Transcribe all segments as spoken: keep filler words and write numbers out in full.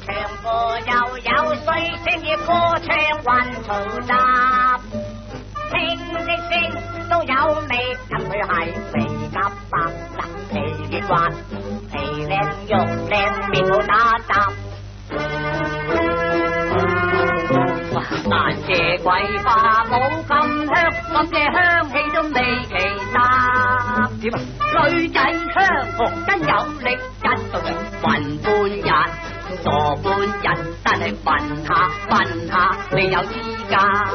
唱歌又有水聲嘅歌唱混嘈雜，聽的聲都有味，因佢係肥夾白人皮嫩滑，皮靚肉靚面好打雜。但這桂花冇咁香，咁嘅香氣都未其他。點啊？女仔香紅真有力，一到人暈半日，傻半日，但係暈下暈下，你有依家。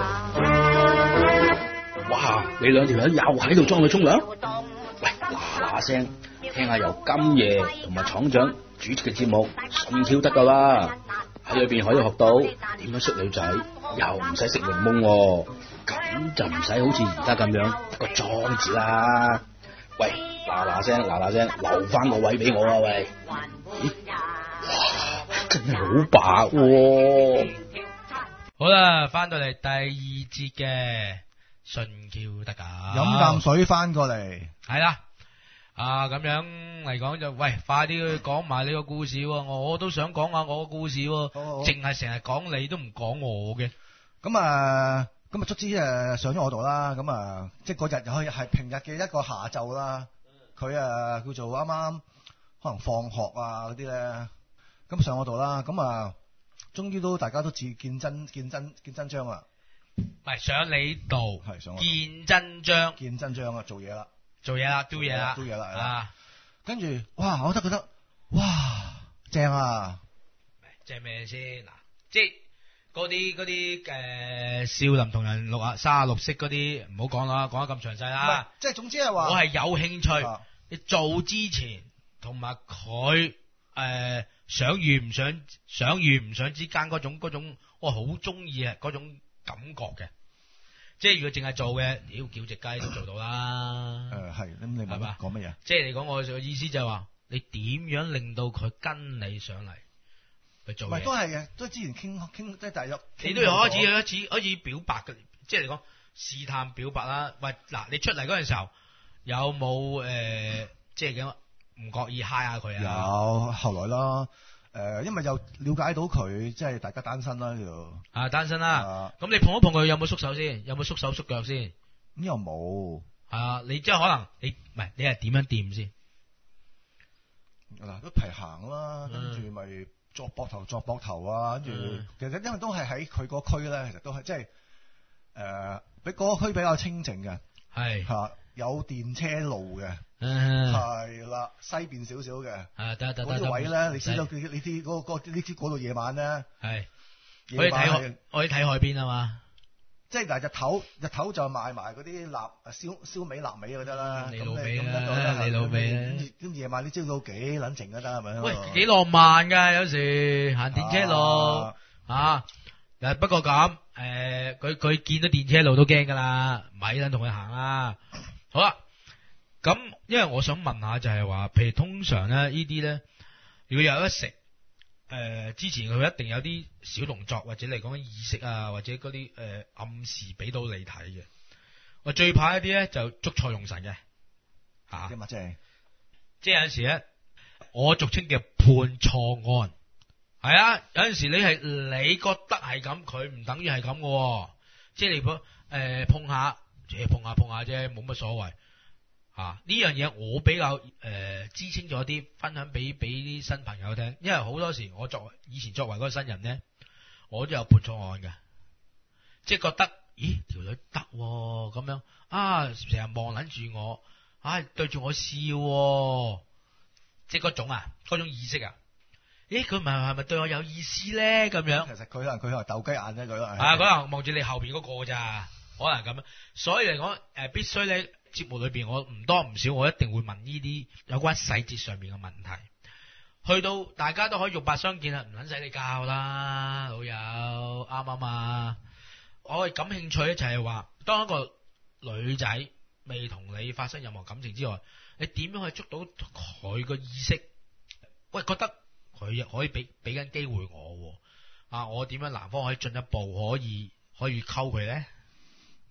哇！你兩條友又喺度裝佢沖涼？喂，嗱嗱聲，聽下由今夜同埋廠長主持嘅節目，順跳得噶啦。喺裏邊可以學到點樣識女仔，又唔使食檸檬，咁就唔使好似而家咁樣一個裝字啦。喂，嗱嗱聲，嗱嗱聲，留翻個位俾我啊！喂，咦，哇，真係好白喎！ 好啦，翻到嚟第二節嘅順橋得噶， 飲啖水翻過嚟， 係啦。啊，咁樣嚟講就，喂，快啲去講埋你個故事喎，我都想講下我個故事喎，淨係成日講你都唔講我嘅。 咁啊，咁啊，卒之誒上咗我度啦，咁啊，即係嗰日又可以係平日嘅一個下晝啦。佢啊叫做啱啱可能放學啊嗰啲咧，咁上我度啦，咁啊，終於都大家都自見真見真見真章啊！ 唔係上你度， 係上我見真章， 見真章啊，做嘢啦。 做嘢啦，做嘢啦， 做嘢啦， 啊！ 跟住，哇！我都覺得，哇，正啊！ 正咩先？嗱，即係嗰啲嗰啲誒少林同人六啊三啊六式嗰啲，唔好講啦，講得咁詳細啦。 即係總之係話， 我係有興趣。 啊、 你做之前，同埋佢誒想與唔想，想與唔想之間嗰種嗰種，我好中意啊嗰種感覺嘅。即係如果淨係做嘅，屌叫隻雞都做到啦。誒係、呃，咁你問吧講乜嘢？ 即係嚟講，我嘅意思就係話，你點樣令到佢跟你上嚟去做嘢？唔係都係嘅，都之前傾傾即係大約。 你都要開始開始開始表白嘅，即係嚟講試探表白啦。喂，嗱，你出嚟嗰陣時候有冇誒、呃，即係咁唔覺意嗨下佢啊？ 有，後來啦。誒、呃，因為又了解到佢，即係大家單身啦，就啊單身啦。咁、啊、你碰一碰佢有冇縮手先？有冇縮手縮腳先？ 咁又冇。 係啊，你即係可能你唔係你係點樣掂先？ 嗱，都一齊行啦，跟住咪作膊頭作膊頭啊，跟住、嗯、其實因為都係喺佢個區咧，其實都係即係誒，比嗰個區比較清靜嘅， 係嚇有電車路嘅。係啦，西邊少少嘅， 係得得得。 嗰啲位咧，你知道佢，你知嗰個你知嗰度夜晚咧， 係可以睇海，可以睇海邊啊嘛。即係但係日頭日頭就賣埋嗰啲臘燒燒味臘味嗰得啦。 你老味啦，你老味啦。 咁夜晚你知道幾撚靜㗎得係咪？ 喂，幾浪漫㗎有時行電車路啊！誒不過咁誒，佢佢見到電車路都驚㗎啦，咪撚同佢行啦。好啦。咁，因為我想問下就係話，譬如通常咧呢啲咧，如果有得食，誒、呃、之前佢一定有啲小動作或者嚟講意識啊，或者嗰啲誒暗示俾到你睇嘅。我最怕一啲咧就捉錯用神嘅，嚇。 即係即係有陣時咧，我俗稱嘅判錯案，係啊，有陣時你係你覺得係咁，佢唔等於係咁嘅，即係你誒、呃、碰下，碰下碰下啫，冇乜所謂。啊！呢樣嘢我比較誒、呃、知清楚啲，分享俾俾啲新朋友聽。因為好多時我作為以前作為嗰個新人咧，我都有判錯案嘅，即係覺得咦條女得咁樣啊，成日望撚住我，啊對住我笑、啊，即係嗰種啊嗰種意識啊。咦佢唔係係咪對我有意思咧？咁樣其實佢可能佢係鬥雞眼啫，佢都係啊，可能望住你後邊嗰個咋，可能咁樣。所以嚟講誒，必須你。節目裏邊我唔多唔少，我一定會問呢啲有關細節上面嘅問題。去到大家都可以肉帛相見啦，唔撚使你教啦，老友啱啱啊？我係感興趣咧，就係話，當一個女仔未同你發生任何感情之外，你點樣可以捉到佢個意識？喂，覺得佢可以俾俾緊機會我啊？我點樣男方可以進一步可以可以溝佢咧？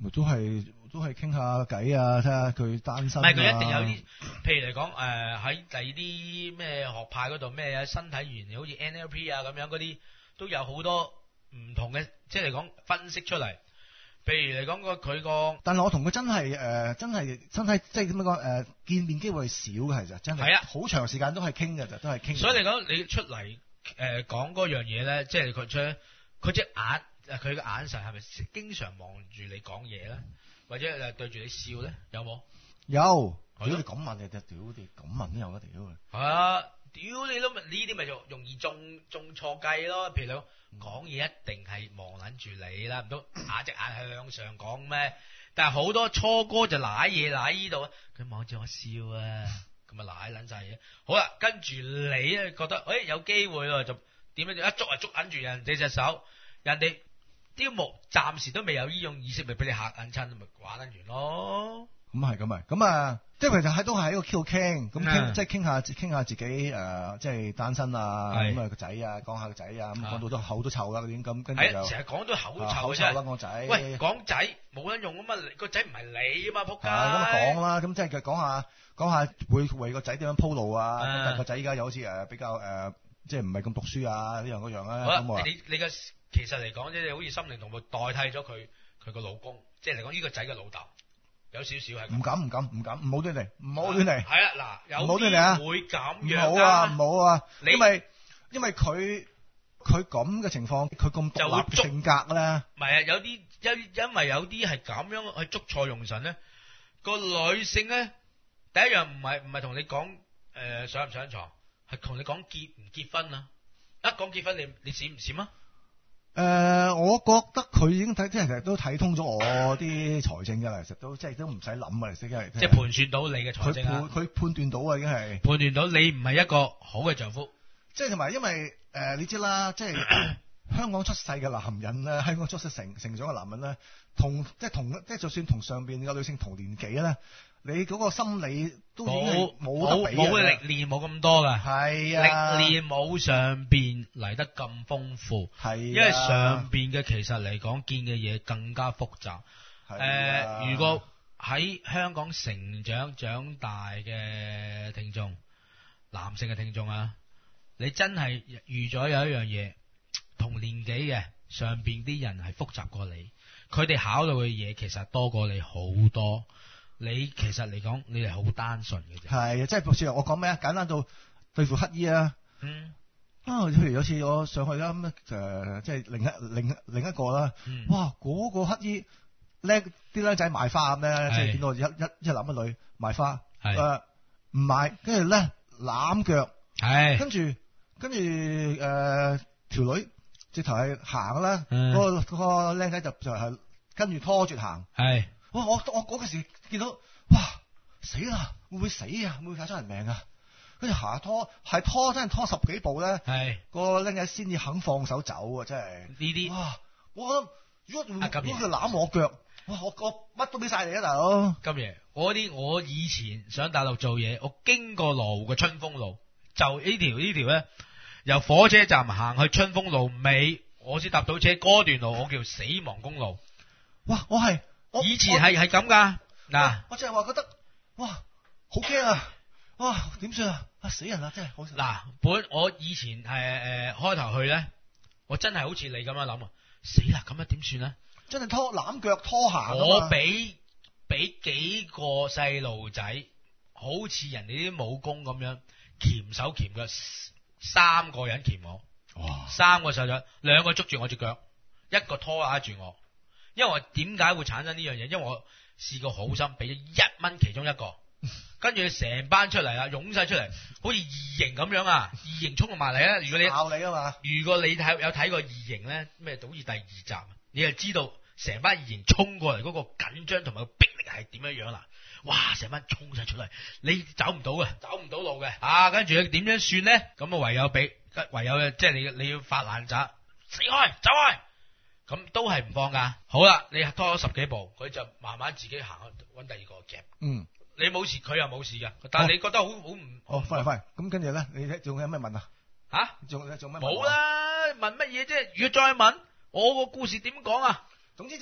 咪都係都係傾下偈啊，睇下佢單身、啊。 唔係佢一定有啲，譬如嚟講誒喺第二啲咩學派嗰度咩啊，身體語言好似 N L P 啊咁樣嗰啲，都有好多唔同嘅，即係嚟講分析出嚟。譬如嚟講個佢個， 但係我同佢真係誒、呃、真係真係即係點樣講誒見面機會少嘅，其實真係。係啊，好長時間都係傾嘅，就都係傾。所以嚟講，你出嚟誒、呃、講嗰樣嘢咧，即係佢出佢隻眼誒佢嘅眼神係咪經常望住你講嘢咧，或者誒對住你笑咧？有冇？有。屌你咁問嘅，屌你咁問都有得屌嘅。係啊，屌你都呢啲咪就容易中中錯計咯。譬如你講嘢一定係望撚住你啦，唔通眼隻眼向上講咩？但係好多初哥就舐嘢舐呢度，佢望住我笑啊，咁啊舐撚晒嘢。好啦，跟住你咧覺得誒、哎、有機會咯，就點樣一捉啊捉撚住人哋隻手，人哋啲木暫時都未有呢種意識，咪俾你嚇撚親，咪玩撚完咯。咁係咁咪咁啊！即係其實喺都係喺個 Q 傾，咁傾即係傾下傾下自己誒、呃，即係單身啊，咁啊個仔啊，講下個仔啊，咁講到都口都臭啦嗰啲，咁跟住就成日講到口臭啫。口臭啦個仔，喂講仔冇得用啊嘛，個仔唔係你啊嘛，仆街。咁講啦，咁即係講下講下會為個仔點樣鋪路啊？但係個仔依家又好似誒比較誒、呃，即係唔係咁讀書啊呢樣嗰樣啊。好啦，你你嘅其實嚟講即係好似心靈同步代替咗佢佢個老公，即係嚟講呢個仔嘅老豆。有少少係唔敢唔敢唔敢唔好亂嚟唔好亂嚟係啦嗱，有啲會咁樣唔好啊唔好啊，因為因為佢佢咁嘅情況，佢咁獨立性格咧，唔係啊，有啲因因為有啲係咁樣去捉錯用神咧，個女性咧第一樣唔係唔係同你講誒、呃、上唔上床，係同你講結唔結婚啊，一講結婚你你閃唔閃啊？誒、呃，我覺得佢已經睇，即係其實都睇通咗我啲財政㗎，其實都即係都唔使諗啊，其實即係盤算到你嘅財政啊，佢判斷到啊，已經係判斷到你唔係一個好嘅丈夫，即係同埋因為誒、呃、你知啦，即係香港出世嘅男人咧，香港出世成成長嘅男人咧，同即係同即係就算同上邊嘅女性同年紀咧。你嗰個心理都已經冇得比，冇歷練冇咁多噶，係啊，歷練冇上邊嚟得咁豐富，係、啊，因為上邊嘅其實嚟講見嘅嘢更加複雜。誒、啊呃，如果喺香港成長長大嘅聽眾，男性嘅聽眾啊，你真係預咗有一樣嘢，同年紀嘅上邊啲人係複雜過你，佢哋考慮嘅嘢其實多過你好多。你其實嚟講，你係好單純嘅啫。係啊，即係譬如我講咩啊？簡單到對付乞衣啊。嗯。啊，譬如有次我上去啦，咁誒，即係另一另另一個啦。嗯。哇，嗰、嗰個乞衣叻啲僆仔賣花咁咧，即係見到一一一男一女賣花。係。誒、呃，唔賣，跟住咧攬腳。係。跟住跟住誒條女直頭係行啦。嗯。嗰、嗰個嗰個僆仔就就係跟住拖住行。係。哇！我我嗰陣時見到，哇死啦！會唔會死啊？會唔會搞出人命啊？跟住下拖，係拖真係拖十幾步咧，係個僆仔先至肯放手走啊！真係呢啲哇！我覺得如果如果佢攬我腳，哇！我我乜都俾晒你啊，大佬！今爺，我啲我以前上大陸做嘢，我經過羅湖嘅春風路，就呢條呢條咧，由火車站行去春風路尾，我先搭到車嗰段路，我叫死亡公路。哇！我係。以前係係咁噶，嗱，我淨係話覺得，哇，好驚啊，哇，點算啊，啊死人啦，真係好。嗱，本我以前係誒、呃、開頭去咧，我真係好似你咁樣諗啊，死啦，咁樣點算咧？真係拖攬腳拖行。我俾俾幾個細路仔，好似人哋啲武功咁樣，鉗手鉗腳，三個人鉗我，哇，三個細仔，兩個捉住我隻腳，一個拖拉住我。因為我點解會產生呢樣嘢？因為我試過好心俾咗一蚊其中一個，跟住成班出嚟啊，湧晒出嚟，好似異形咁樣啊！異形衝埋嚟啊！如果你鬧你啊嘛，如果你睇有睇過異形咧，咩好似第二集，你就知道成班異形衝過嚟嗰個緊張同埋個逼力係點樣樣啦！哇！成班衝晒出嚟，你走唔到嘅，走唔到路嘅啊！跟住點樣算咧？咁啊唯有俾唯有即係你你要發爛渣，死開走開。咁都係唔放噶，好啦，你拖咗十幾步，佢就慢慢自己行去搵第二個夾。嗯，你冇事，佢又冇事噶，但係你覺得好好唔？哦，快快，咁跟住咧，你仲有咩問啊？吓？仲仲咩？冇啦，問乜嘢啫？如果再問，我個故事點講啊？總之就係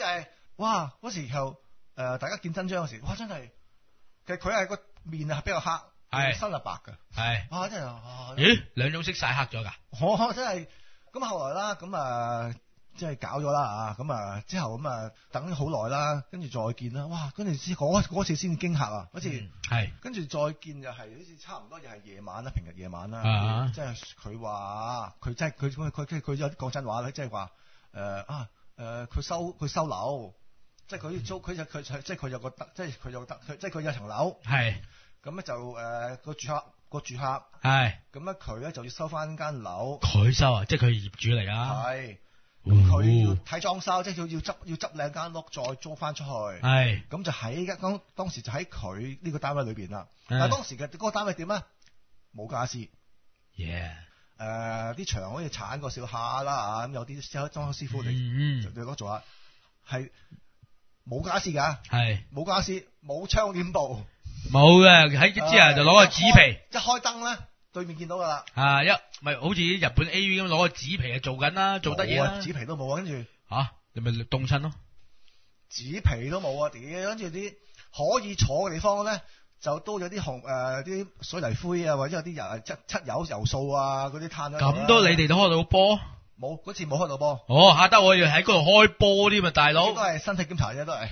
哇！嗰時候誒、呃、大家見真章嗰時，哇！真係其實佢係個面係比較黑， 係身係白㗎。 係哇！真係哇！ 咦，兩種色晒黑咗㗎？ 我真係咁後來啦，咁啊即係搞咗啦啊！咁啊之後咁啊等咗好耐啦，跟住再見啦。哇！跟住先嗰嗰次先驚嚇啊！嗰次係跟住再見就係好似差唔多又係夜晚啦，平日夜晚啦。 啊！ 即係佢話佢真係佢佢佢佢有啲講真話咧，即係話誒啊誒佢收佢收樓。即係佢要租，佢就佢即係佢有個得，即係佢有得，即係佢有層樓。係咁咧就誒個、呃、住客個住客係咁咧，佢咧就要收翻間樓。佢收啊，即係佢業主嚟啊。係咁佢要睇裝修，即係要要執要執兩間屋再租翻出去。係咁就喺當當時就喺佢呢個單位裏邊啦。但係當時嘅嗰個單位點咧？冇傢俬。耶！誒啲牆可以鏟個小下啦啊！咁有啲裝修師傅嚟嚟攞做下係。冇傢俬㗎，係冇傢俬，冇窗簾布，冇嘅。喺之後就攞個紙皮，一開燈咧，對面見到㗎啦。啊，一咪好似日本 A V 咁攞個紙皮啊做緊啦，做得嘢啦。紙皮都冇啊，跟住嚇你咪凍親咯。紙皮都冇啊，屌！跟住啲可以坐嘅地方咧，就都有啲紅誒啲水泥灰啊，或者有啲油漆漆油油素啊嗰啲攤咗。咁都你哋都開到波？冇，嗰次冇開到波。哦，嚇得我要喺嗰度開波添啊，大佬。應該係身體檢查啫，都係。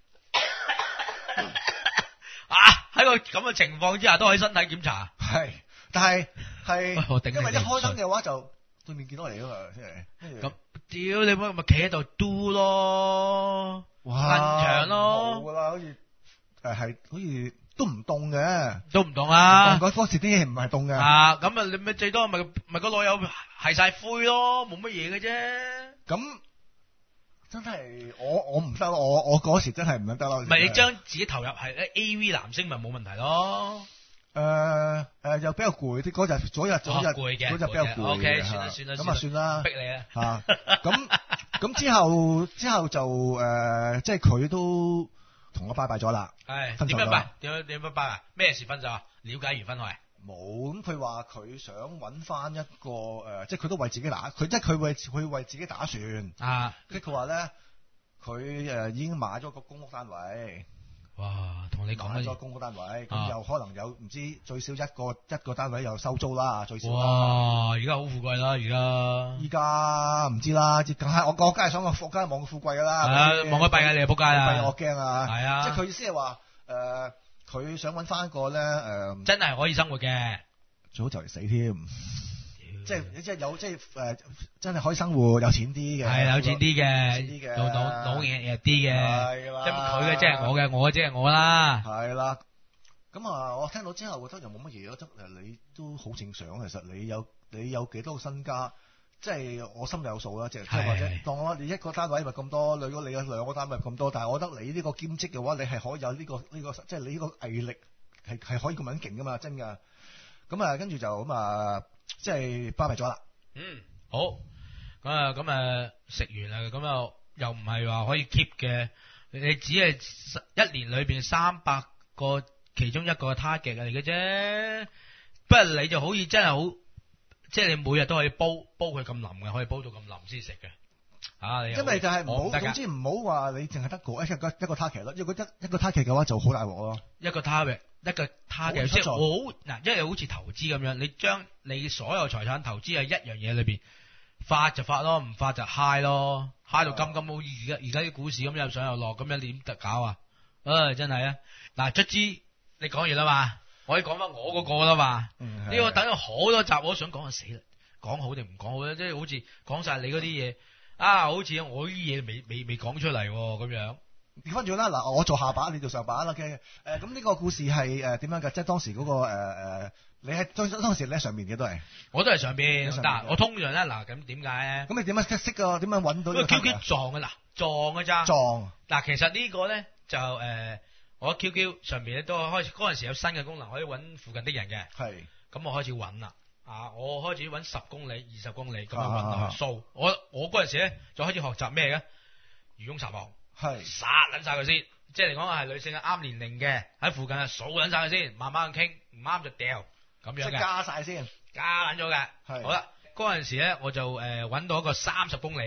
啊！喺個咁嘅情況之下，都可以身體檢查。係，但係係，因為一開燈嘅話就對面見到嚟㗎嘛，先係。咁屌你咪咪企喺度嘟咯，哇！瞓牆咯。冇㗎啦，好似誒係，好似都唔凍嘅，都唔凍啊。嗰嗰時啲嘢唔係凍嘅。啊，咁啊，你咪最多咪咪個女友係晒灰咯，冇乜嘢嘅啫。咁真係我我唔得咯，我我嗰時真係唔得咯。唔係你將自己投入係 A V 男星咪冇問題咯。誒誒，又比較攰啲，嗰日嗰日嗰日嗰日比較攰。O K，算啦算啦，咁啊算啦，逼你啊嚇。咁咁之後之後就誒，即係佢都同我拜拜咗啦。係點樣拜？點樣點樣拜啊？咩事分手啊？了解完分開。冇，咁佢話佢想揾翻一個誒、呃，即係佢都為自己打，佢即係佢為佢為自己打算啊。跟住佢話咧，佢誒、呃、已經買咗個公屋單位。哇，同你講買咗公屋單位，咁、啊、又可能有唔知最少一個一個單位又收租啦，最少。哇，而家好富貴啦，而家。依家唔知啦，梗係我我梗係想個富，梗係望個富貴噶啦。係啊，望個幣啊，你又仆街啊！我驚啊！係啊，即係佢意思係話誒。呃佢想揾翻一個咧，誒、呃，真係可以生活嘅，最好就嚟死添，即係即係有即係誒，真係可以生活，有錢啲嘅，係有錢啲嘅，老老老嘢嘢啲嘅，係啦，即係佢嘅即係我嘅，我嘅即係我啦，係啦。咁啊，我聽到之後覺得又冇乜嘢咯，得誒你都好正常，其實你有你有幾多個身家？即係我心裏有數啦，即係即係或者當我你一個單位咪咁多，如果你有兩個單位咁多，但係我覺得你呢個兼職嘅話，你係可以有呢、呢個呢、呢個，即係你呢個毅力係係可以咁樣勁噶嘛，真噶。咁啊，跟住就咁啊，即係拜拜咗啦。嗯，好。咁啊，咁啊，食完啦，咁啊，又唔係話可以 keep 嘅，你只係一年裏邊三百個其中一個 target 嚟嘅啫。不過你就好似真係好。即係你每日都可以煲煲佢咁腍嘅，可以煲到咁腍先食嘅。啊，因為就係唔好，總之唔好話你淨係得個一個一個 target 咯。如果一一個 target 嘅話，就好大鑊咯。一個 target，一個 target 即係好嗱，因為好似投資咁樣，你將你所有財產投資喺一樣嘢裏邊，發就發咯，唔發就 high 咯 ，high 到金金好似而家而家啲股市咁又上又落，咁樣點得搞啊？唉，真係啊！嗱，卒之你講完啦嘛。我可以講翻我嗰個啦嘛，呢、嗯、個等咗好多集，我想講就死啦，講好定唔講好咧？即係好似講晒你嗰啲嘢，啊，好似我啲嘢未未未講出嚟咁樣。調翻轉啦，嗱，我做下巴，你做上巴啦嘅。誒、呃，咁呢個故事係誒點樣嘅？即係當時嗰、那個誒誒、呃，你係當當時你喺上面嘅都係，我都係上邊。但我通常咧，嗱，咁點解咧？咁你點樣識噶？點樣搵到呢個 Q Q 撞嘅嗱，撞嘅咋？撞。嗱，其實個呢個咧就誒。呃我 Q Q 上面咧都開始嗰陣時有新嘅功能，可以揾附近的人嘅。係。咁我開始揾啦，啊，我開始揾十公里、二十公里咁樣揾落去數。我我嗰陣時咧就開始學習咩嘅？漁翁撒網。係。殺撚晒佢先，即係嚟講係女性嘅啱年齡嘅喺附近啊數撚晒佢先，慢慢傾，唔啱就掉咁樣嘅。即係加晒先。加撚咗嘅。係。好啦，嗰陣時咧我就誒揾到一個三十公里。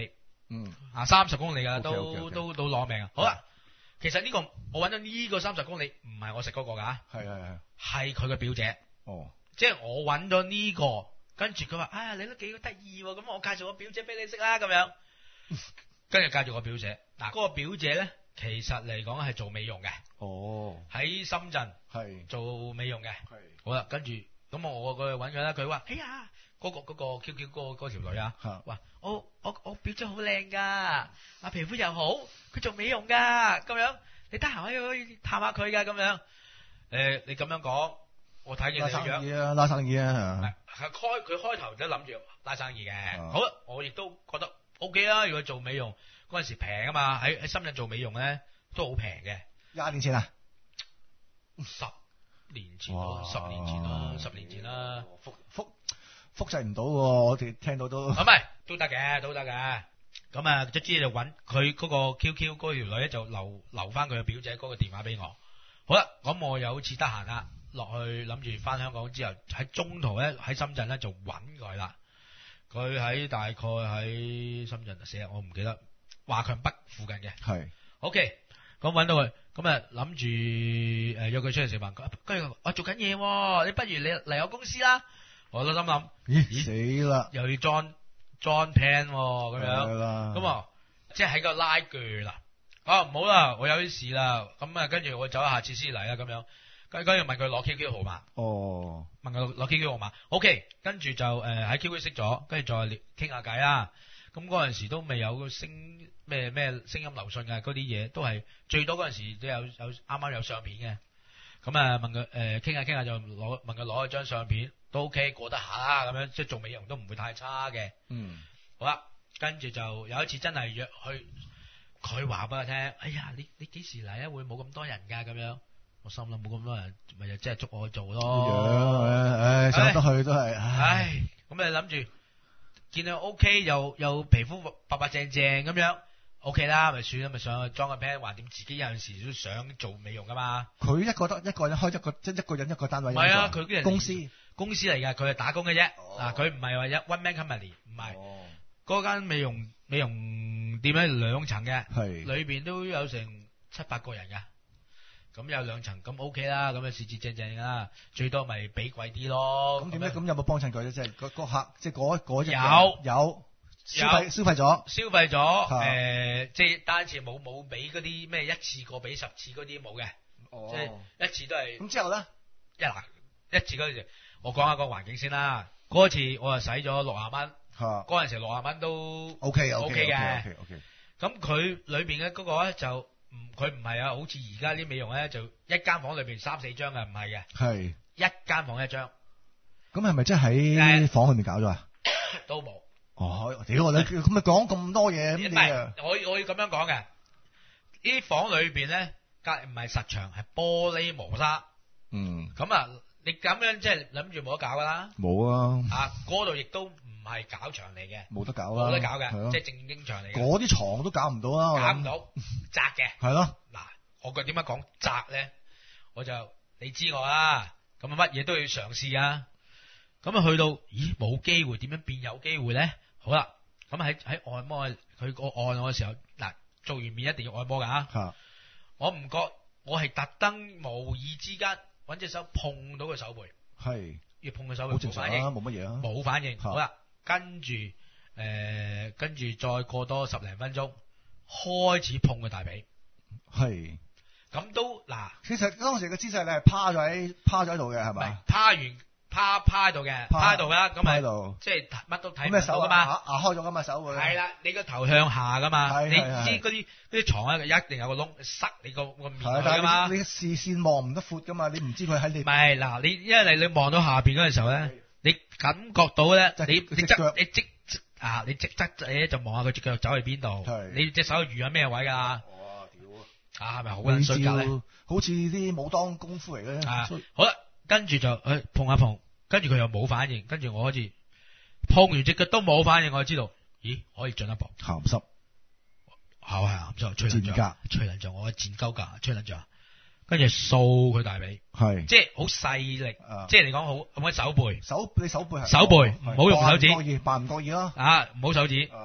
嗯， 啊三十公里噶， OK， 都 OK，OK 都都攞命啊！好啦，其實呢、個我揾咗呢個三十公里唔係我食嗰個㗎， 係係係， 係佢嘅表姐， 哦， 即係我揾咗呢個，跟住佢話：哎呀，你都幾得意喎，咁我介紹個表姐俾你識啦，咁樣。跟住介紹個表姐，嗱、嗰個表姐咧，其實嚟講係做美容嘅， 哦， 喺深圳係做美容嘅。 係， 好啦，跟住咁我過去揾佢啦，佢話：哎呀，嗰、個嗰、個 Q Q 嗰嗰條女啊， 嚇話我我我表姐好靚噶，啊皮膚又好，佢做美容噶，咁樣你得閒可以可以探下佢噶，咁樣。誒，你咁樣講，我睇見拉你個樣生意啊，拉生意啊， 係開佢開頭都諗住拉生意嘅。 啊好啦，我亦都覺得 O K 啦。如果做美容嗰陣時平啊嘛，喺喺深圳做美容咧都好平嘅。 廿年前啊， 十年前咯，十年前咯，十年前啦。 複複複製唔到喎，我哋聽到都唔係都得嘅，都得嘅。咁啊，卒之就揾佢嗰個 Q Q 嗰條女咧，就留留翻佢嘅表姐嗰個電話俾我。好啦，咁我有次得閒啦，落去諗住翻香港之後，喺中途咧喺深圳咧就揾佢啦。佢喺大概喺深圳死日我唔記得華強北附近嘅。 係 OK，咁揾到佢，咁啊諗住誒約佢出嚟食飯。跟住我做緊嘢喎，你不如你嚟我公司啦。我都心諗， 咦死啦， 又要裝裝 plan 喎，咁樣。 係啦， 咁啊，即係喺個拉鋸啦。啊唔好啦，我有啲事啦。咁啊，跟住我走下次先嚟啦，咁樣。跟跟住問佢攞 Q Q 號碼。 哦， 問佢攞 Q Q 號碼。OK，跟住就誒喺 Q Q 識咗，跟住再傾下偈啦。咁嗰陣時都未有個聲咩咩聲音流訊嘅嗰啲嘢，都係最多嗰陣時都有有啱啱有相片嘅。咁啊問佢誒傾下傾下就攞問佢攞咗張相片，都 OK 過得下啦，咁樣即係做美容都唔會太差嘅。 嗯， 好啦，跟住就有一次真係約去，佢話俾我聽，哎呀你你幾時嚟啊？會冇咁多人㗎咁樣。我心諗冇咁多人，咪就即係捉我去做咯。 樣唉上得去都係， 唉，咁你諗住見到 OK 又又皮膚白白淨淨咁樣 OK 啦，咪算啦，咪上去裝個 plan，橫掂自己有陣時都想做美容噶嘛。 佢一個得一個人開一個即係一個人一個單位。 唔係啊，佢啲人公司公司嚟㗎，佢係打工嘅啫。 哦嗱，佢唔係話一 one man company，唔係。 哦， 嗰間美容美容店咧兩層嘅， 係裏邊都有成七八個人㗎。咁有兩層，咁 OK 啦，咁啊四四正正啦，最多咪俾貴啲咯。 咁點咧？咁有冇幫襯佢咧？即係嗰嗰客，即係嗰嗰隻有有消費消費咗， 消費咗啊誒，即係單次冇冇俾嗰啲咩一次過俾十次嗰啲冇嘅，即係一次都係。 咁之後咧， 一嗱一次嗰陣時，我講下個環境先啦。嗰次我就使咗六廿蚊， 嚇嗰陣時六廿蚊都 OK OK 嘅。 OK OK。 咁佢裏邊嘅嗰個咧就唔佢唔係啊，好似而家啲美容咧就一間房裏邊三四張嘅，唔係嘅， 係一間房一張咁係咪即係喺房裏面搞咗啊？ 都冇。 哦，屌我你咁咪講咁多嘢咁唔你啊係，我我要咁樣講嘅，呢啲房裏邊咧隔唔係實牆，係玻璃磨砂。 嗯， 咁啊，你咁樣即係諗住冇得搞噶啦。 冇啊， 啊，嗰度亦都唔係搞場嚟嘅， 冇得搞啦， 冇得搞係咯嘅，即係正經場嚟嘅， 嗰啲床都搞唔到啦，我諗搞唔到，窄嘅。 係咯， 嗱，我個點樣講窄咧？我就你知我啦，咁啊乜嘢都要嘗試啊。咁啊去到，咦冇機會，點樣變有機會咧？好啦，咁喺喺按摩佢個按我嘅時候，嗱做完面一定要按摩噶嚇。 嚇我唔覺，我係特登無意之間揾隻手碰到個手背， 係要碰個手背好正常啊， 冇反應， 冇乜嘢啊， 冇反應。 嚇好啦，跟住誒，跟住再過多十零分鐘，開始碰個大髀， 係。 咁都嗱， 其實當時嘅姿勢你係趴咗喺趴咗喺度嘅係唔係咪？ 趴完趴趴喺度嘅，趴喺度啦，咁趴咪喺度， 即係乜都睇咁嘅手啊唔到噶嘛。 壓壓開咗噶嘛手會。 係啦，你個頭向下噶嘛，你係係係知嗰啲嗰啲床咧一定有個窿塞你個個面係， 去噶嘛但係。你你視線望唔得闊噶嘛，你唔知佢喺你唔。係嗱，你因為你你望到下邊嗰陣時候咧，你感覺到咧， 即係你你隻腳側你即啊，你即側你就望下佢隻腳走去邊度係， 你隻手預喺咩位㗎？啊， 哇屌！ 係咪好撚衰格咧？ 好似啲武當功夫嚟嘅。 啊所以， 好啦，跟住就去碰下碰，跟住佢又冇反應，跟住我好似碰完隻腳都冇反應，我就知道，咦，可以進一步。 鹹濕係係唔錯，吹撚賤格咗，吹撚咗，我賤鳩㗎，吹撚咗，跟住掃佢大髀， 係即係好細力， 啊即係嚟講好咁樣手背。 手你手背係手背係唔好用手指扮唔覺意，扮唔覺意啦。 啊，唔好手指， 啊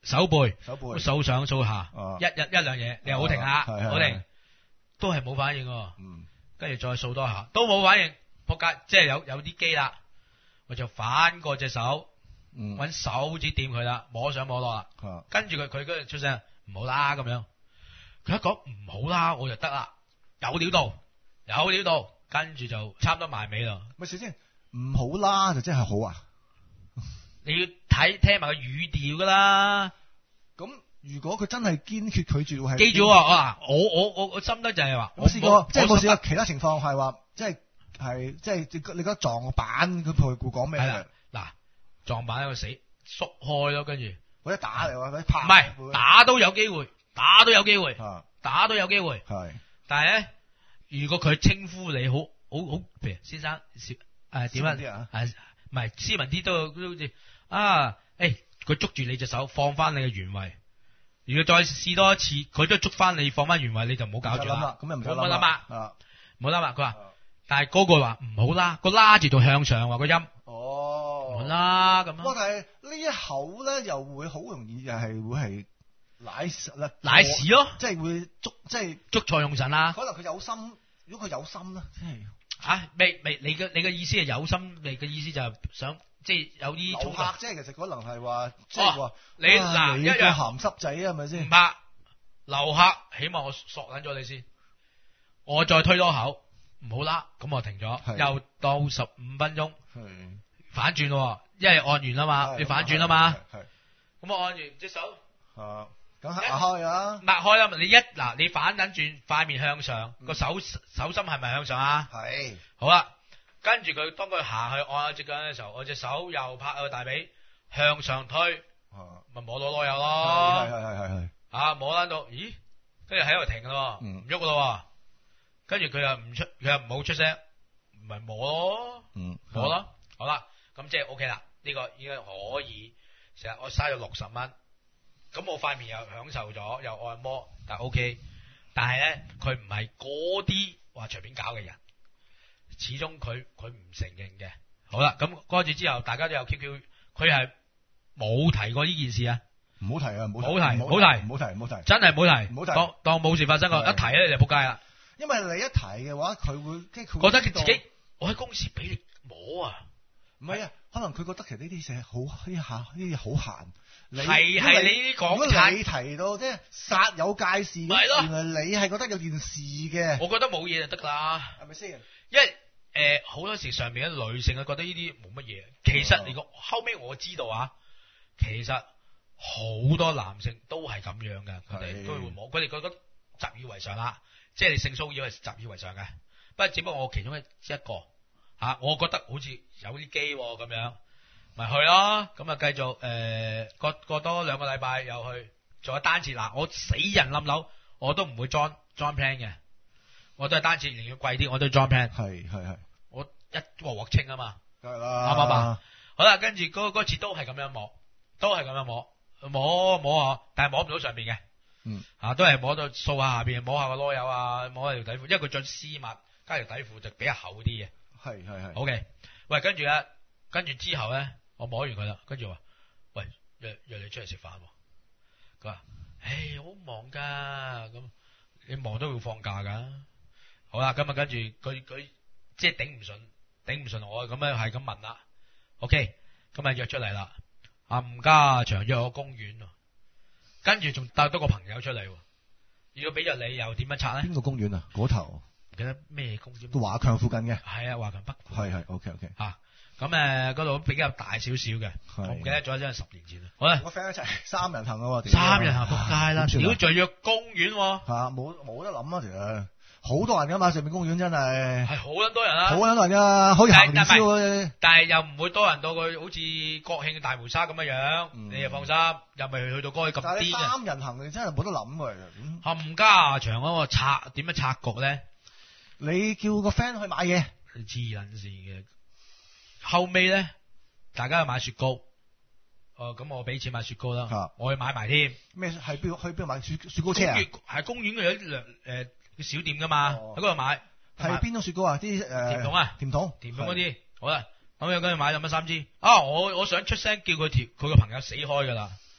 手背， 手背， 掃上掃下， 啊一日一兩嘢，你又好停下， 係係好停，都係冇反應喎。 嗯， 跟住再掃多下，都冇反應，仆街，即係有有啲機啦，我就反過隻手， 嗯， 搵手指掂佢啦，摸上摸落啦， 啊跟住佢佢嗰陣出聲，唔好啦咁樣，佢一講唔好啦，我就得啦，有料到，有料到，跟住就差唔多埋尾啦。 咪先先，唔好啦就真係好啊。 你要睇聽埋個語調噶啦。 咁如果佢真係堅決拒絕，係記住啊！我我我我心得就係話， 我試過，即係冇試過過其他情況係話，即係係即係你覺得撞板佢陪顧講咩係啦，嗱撞板喺度死縮開咯，跟住或者打嚟或者拍， 唔係打都有機會，打都有機會， 啊打都有機會。 係， 但係咧，如果佢稱呼你好好好，譬如先生誒點斯文啲啊誒唔係斯文啲都都好似啊，誒佢捉住你隻手放翻你嘅原位。如果再試多一次，佢都捉翻你放翻原位，你就唔好搞住啦。 咁又唔使唔好諗諗啦， 啊，唔好諗啊。佢話，但係嗰個話唔好啦，個拉字度向上話個音，唔哦， 好啦咁哇！ 啊。 但係呢一口咧又會好容易又係會係奶屎啦， 奶屎咯， 即係會捉，即係捉錯用神啦。 可能佢有心，如果佢有心咧，即係啊，未未，你嘅你嘅意思係有心，你嘅意思就係想即係有啲留衝突。 客，即係其實可能係話，即係話你嗱一樣鹹濕仔啊，係咪唔先？ 怕留客，起碼我索撚咗你先，我再推多口，唔好啦，咁我停咗， 係又到十五分鐘係反轉咯，因為按完啦嘛，你反轉啊嘛， 係咁我按完隻手啊，咁行開啊， 擘開啦，你一嗱你反撚轉塊面向上， 嗯個手手心係咪向上啊？ 係好啦，跟住佢當佢行去按下隻腳嘅時候，我隻手又拍個大髀向上推， 啊， 咪摸到囉柚係咯， 係係係係， 啊摸撚到，咦，跟住喺度停噶咯， 嗯唔喐噶咯，跟住佢又唔出，佢又唔好出聲，咪摸咯， 嗯， 摸咯，好啦，咁即係 O K 啦，呢個應該可以，成日我嘥咗六十蚊，咁我塊面又享受咗，又按摩，但係 O K，但係咧佢唔係嗰啲話隨便搞嘅人。始終佢佢唔承認嘅。好啦，咁嗰次之後，大家都有 Q Q，佢係冇提過呢件事啊， 唔好提啊，唔好唔好提唔唔好提唔好提，唔好提， 真係唔好提， 唔好提當當冇事發生過， 係一提咧你就仆街啦， 因為你一提嘅話，佢會即係佢覺得佢知道自己我喺公司俾你摸啊， 唔係啊，可能佢覺得其實呢啲嘢好呢下呢啲嘢好閒。你係係你呢啲港如果產你提到即係煞有介事嘅， 咪咯原來你係覺得有件事嘅， 我覺得冇嘢就得啦， 係咪先？ 因為誒好多時上面嘅女性啊覺得呢啲冇乜嘢，其實你個後尾我知道啊，其實好多男性都係咁樣嘅，佢哋係都會摸，佢哋覺得習以為常啦，即係你性騷擾係習以為常嘅，不過只不過我其中一一個嚇、啊，我覺得好似有啲機咁樣，咪去咯，咁啊繼續誒過過多兩個禮拜又去做一單次嗱，我死人冧樓我都唔會裝裝 plan 嘅，我都係單次，寧願貴啲我都裝 plan， 係係係， 我一鑊鑊清啊嘛。 梗係啦， 啱唔啱？好啦，跟住嗰嗰次都係咁樣摸，都係咁樣摸，摸摸下，但係摸唔到上邊嘅， 嗯， 啊，都係摸到掃下下邊，摸下個囉柚啊，摸下條底褲，因為佢着絲襪加條底褲就比較厚啲嘅。 係係係， OK，喂，跟住咧，跟住之後咧，我摸完佢啦，跟住話，喂，約約你出嚟食飯喎。佢話，唉，好忙噶，咁你忙都會放假噶。好啦，咁啊跟住佢佢即係頂唔順。頂唔順我咁樣係咁問啦，OK，咁啊約出嚟啦，冚家祥約我公園，跟住仲帶多個朋友出嚟，如果俾咗你又點樣拆咧？ 邊個公園啊？嗰頭唔記得咩公園？ 都華強附近嘅， 係啊，華強北湖係係 OK OK， 嚇，咁誒嗰度比較大少少嘅，我唔記得咗，真係十年前啦。好啦， 我 friend 一齊三人行啊喎， 三人行仆街啦，屌仲約公園喎， 嚇冇冇得諗啊！其實好多人噶嘛，上面公園真係係好撚多人啦， 好多人噶，可以行年宵嘅。 但係又唔會多人到佢好似國慶大梅沙咁樣樣， 嗯你又放心，又未去到嗰個咁但係你癲嘅。 三人行，你真係冇得諗㗎。嗯冚家祥嗰個拆點樣拆局咧？ 你叫個 friend 去買嘢， 黐撚線嘅。後尾咧，大家去買雪糕，哦咁我俾錢買雪糕啦， 啊我去買埋添。 咩係邊去邊度買雪雪糕車啊？ 係公園嘅有啲誒小店噶嘛， 哦喺嗰度買。 係邊種雪糕啊？啲誒甜筒啊， 甜筒， 甜筒嗰啲，好啦，咁又跟住買咗乜三支。啊，我我想出聲叫佢條佢個朋友死開噶啦，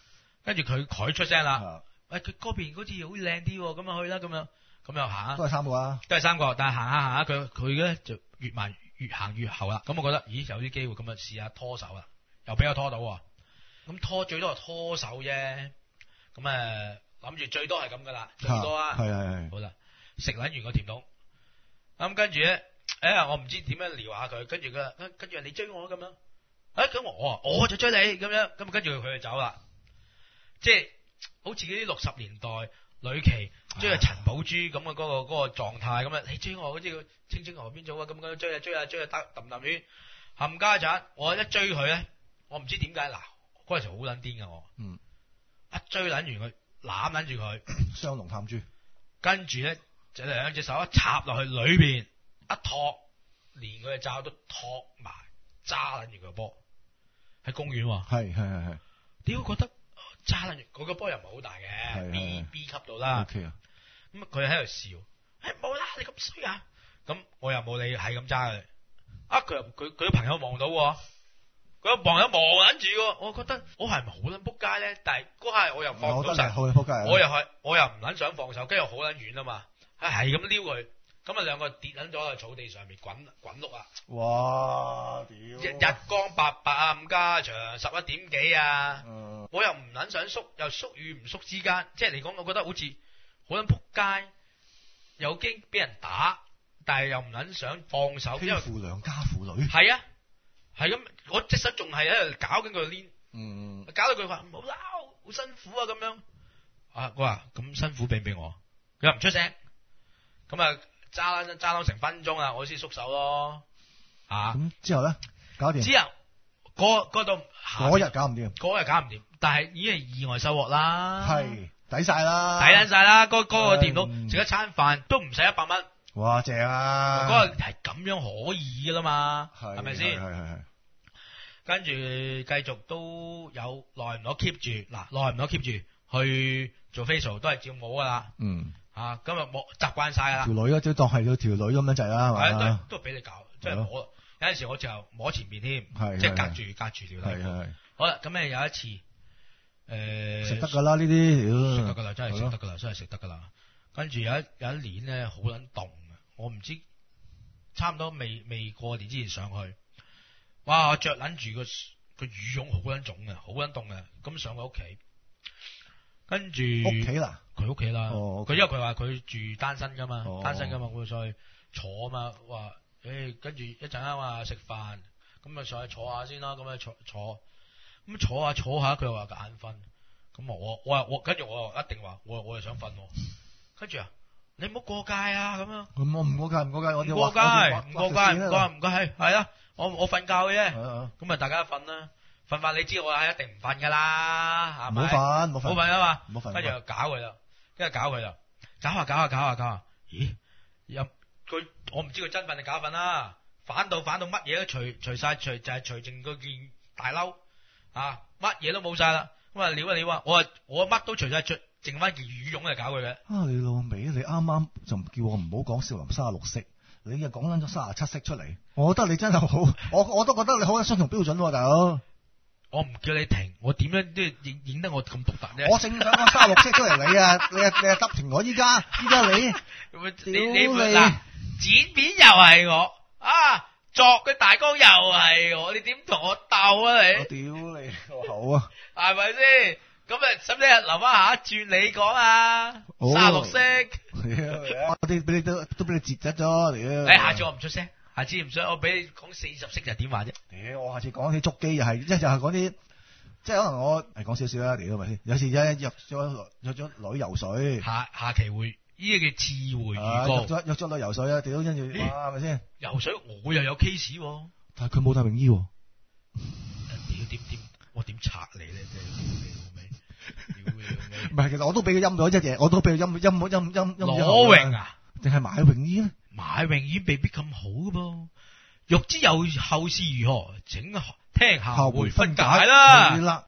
跟住佢佢出聲啦， 啊喂，佢嗰邊好似好靚啲喎，咁啊去啦咁樣，咁又行啊都，係三個啊。 都係三個，但係行下行下佢佢咧就越慢越行越後啦，咁我覺得咦有啲機會，咁啊試下拖手啦，又俾我拖到喎，咁拖最多係拖手啫，咁誒諗住最多係咁噶啦，最多啊， 係係係。 好啦，食撚完個甜筒，咁跟住咧，誒我唔知點樣撩下佢，跟住佢跟跟住你追我咁樣，誒咁我我就追你咁樣，咁跟住佢就走啦，即係好似嗰啲六十年代呂奇追阿陳寶珠咁嘅嗰個嗰個狀態咁啊，你追我好似個青青河邊草啊咁樣追啊追啊追啊得揼揼圈，冚家鏟，我一追佢咧，我唔知點解嗱嗰陣時好撚癲噶我， 嗯， 一追撚完佢攬撚住佢。 雙龍探珠。 跟住咧就兩隻手一插落去裏邊一托，連佢嘅罩都托埋，揸撚住個波喺公園喎。 係係係係。 屌覺得揸撚住佢個波又唔係好大嘅 ，B B 級度啦。 O K 啊。 咁佢喺度笑，誒冇啦，你咁衰啊！咁我又冇理，係咁揸佢。啊佢又佢佢啲朋友望到喎，佢啲朋友望撚住喎，我覺得我係咪好撚撲街咧？但係嗰下我又放唔到神， 好撲街啊。 我又係我又唔撚想放手，跟住好撚遠啊嘛，係係咁撩佢，咁啊兩個跌撚咗喺草地上面滾滾碌啊！ 哇！屌！ 日日光白白啊，伍家祥十一點幾啊， 嗯我又唔撚想縮，又縮與唔縮之間，即係嚟講，我覺得好似好撚撲街，有驚俾人打，但係又唔撚想放手， 欺因為負良家婦女。 係啊，係咁，我隻手仲係喺度搞緊佢攣。 嗯。 搞到佢話唔好撈，好辛苦啊咁樣。啊，我話咁辛苦俾唔俾我？佢又唔出聲。咁啊揸揸咗成分鐘啦，我先縮手咯。啊， 咁之後咧，搞掂。 之後嗰嗰度嗰日搞唔掂。 嗰日搞唔掂，但係已經係意外收穫啦。 係抵晒啦。 抵撚晒啦！嗰嗰個電腦嗯食一餐飯都唔使一百蚊。 哇！正啊！ 嗰個係咁樣可以噶啦嘛，係咪先？ 係係係。 跟住繼續都有耐唔耐 keep 住，嗱耐唔耐 keep 住去做 facial 都係照冇噶啦。 嗯。 啊，今日冇習慣晒啦。 條女啊，即係當係條女咁樣滯啦，係係嘛？ 都都俾你搞，即係摸。有陣時我就摸前面添， 係即係隔住隔住條女。 係係。 好啦，咁咧有一次，誒食得㗎啦呢啲， 食得㗎啦，真係食得㗎啦，真係食得㗎啦。跟住有一有一年咧好撚凍嘅，我唔知差唔多未未過年之前上去，哇！我着撚住個個羽絨好撚腫嘅，好撚凍嘅，咁上佢屋企，跟住屋企啦， 佢屋企啦， 哦佢因為佢話佢住單身㗎嘛， 哦單身㗎嘛，我上去坐啊嘛，話誒跟住一陣間話食飯，咁啊上去坐下先啦，咁啊坐坐，咁坐下坐下佢又話眼瞓，咁我我我跟住我一定話我我又想瞓喎，跟住啊你唔好過界啊咁樣， 咁我唔過界唔過界，我唔過界唔過界唔過唔過係係啦，我我瞓覺嘅啫，咁啊大家瞓啦，瞓瞓你知我係一定唔瞓噶啦，係咪？ 唔好瞓，唔好瞓， 唔好瞓啊嘛， 唔好瞓， 跟住又搞佢啦，跟住搞佢啦，搞下搞下搞下搞下，咦？又佢我唔知佢真瞓定假瞓啦，反到反到乜嘢都除除晒除就係除淨嗰件大褸啊，乜嘢都冇晒啦，咁啊撩啊撩啊，我啊我乜都除晒出。剩翻件羽絨嚟搞佢嘅。 啊！你老味，你啱啱就叫我唔好講少林三十六式，你又講緊咗三十七式出嚟。我覺得你真係好，我我都覺得你好有雙重標準喎，大佬。 我唔叫你停，我點樣都影影得我咁獨特啫。 我正想講三十六式出嚟，你啊你啊你啊得停我依家，依家你你你嗱剪片又係我啊，作嘅大綱又係我，你點同我鬥啊你？ 我屌你個口啊！ 係咪先？咁啊，使唔使留翻下一轉你講啊？三十六式， 我啲俾你都都俾你截咗咗，屌！ 誒，下次我唔出聲，下次唔想我俾你講四十式就點話啫？ 屌，我下次講啲捉機又係，即係就係講啲，即係可能我係講少少啦，屌係咪先？有時咧約咗約咗女游水， 下下期會呢個叫次會預告， 約咗約咗女游水啊，屌跟住哇係咪先？ 游水我又有 case 喎， 但係佢冇帶泳衣喎。 屌點點我點拆你咧？真係唔係，其實我都俾佢陰咗一嘢，我都俾佢陰陰陰陰陰陰攞泳啊？ 定係買泳衣咧？ 買泳衣未必咁好噃。欲知有後事如何，請聽下回分解啦。